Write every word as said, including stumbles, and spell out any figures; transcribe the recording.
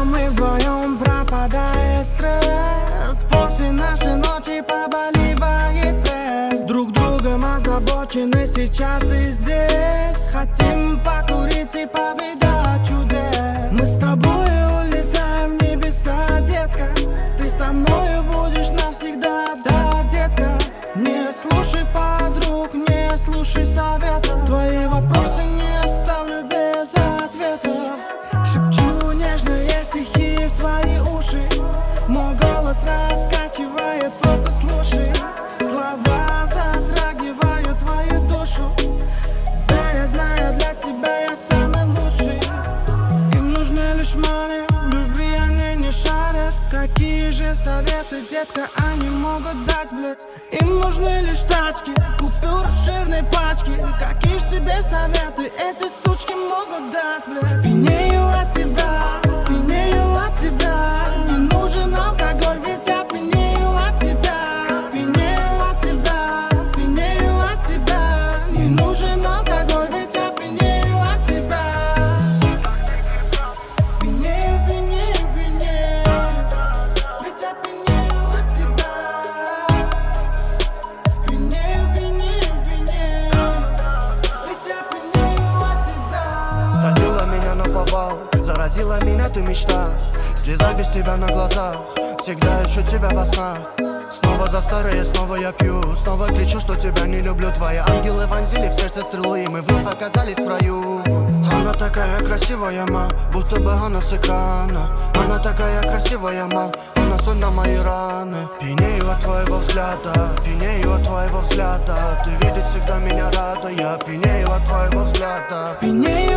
мы вдвоем, пропадает стресс. После нашей ночи побаливает пресс. Друг другом озабочены сейчас и здесь. Хотим покурить и повидать чудес. Мы с тобой улетаем в небеса, детка. Ты со мною будешь навсегда, да, детка. Не слушай подруг, не слушай советов. Твои вопросы не оставлю без ответов. Шепчу нежные стихи в твои уши. Мой голос раскачивает, просто слушай. Слова затрагивают твою душу. Зая, зная, для тебя я самый лучший. Им нужны лишь money, в любви они не шарят. Какие же советы, детка, они могут дать, блядь? Им нужны лишь тачки, купюры жирной пачки. Какие ж тебе советы эти сучки могут дать, блядь? Пьянею от тебя, пьянею от тебя. Не нужен алкоголь, ведь я пьянею от тебя. Пьянею от тебя, пьянею от тебя. Не нужен алкоголь, ведь я пьянею от тебя. Пьянею, пьянею, пьянею, ведь я пьянею от тебя. Пьянею, пьянею, пьянею, ведь я пьянею от тебя. Сразила меня на повал, заразила меня ты мечта. Слеза без тебя на глазах, всегда ищу тебя во снах. Снова за старое, снова я пью. Снова кричу, что тебя не люблю. Твои ангелы вонзили в сердце стрелу, и мы вновь оказались в раю. Она такая красивая, ма, будто бы она с экрана. Она такая красивая, ма, она соль на мои раны. Пьянею от твоего взгляда, пьянею от твоего взгляда. Ты видеть всегда меня рада, я пьянею от твоего взгляда. Пьянею